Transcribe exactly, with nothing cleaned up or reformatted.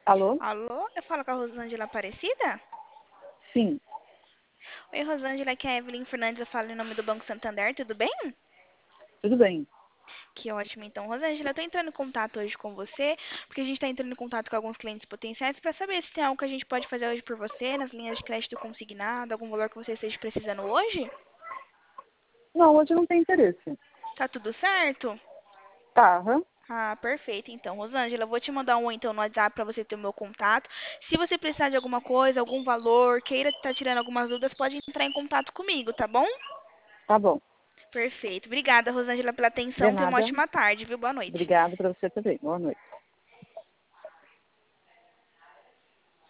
Alô? Alô, eu falo com a Rosângela Aparecida? Sim, Oi, Rosângela, aqui é a Evelyn Fernandes, eu falo em nome do Banco Santander, tudo bem? tudo bem. Que ótimo, então. Rosângela, eu tô entrando em contato hoje com você, porque a gente está entrando em contato com alguns clientes potenciais para saber se tem algo que a gente pode fazer hoje por você, nas linhas de crédito consignado, algum valor que você esteja precisando hoje. Não, hoje não tem interesse. Tá tudo certo? Tá, aham, Ah, perfeito. Então, Rosângela, eu vou te mandar um então no WhatsApp para você ter o meu contato. Se você precisar de alguma coisa, algum valor, queira estar tirando algumas dúvidas, pode entrar em contato comigo, tá bom? tá bom. Perfeito. Obrigada, Rosângela, pela De atenção. Tenha uma nada. ótima tarde, viu? Boa noite. Obrigada para você também. Boa noite.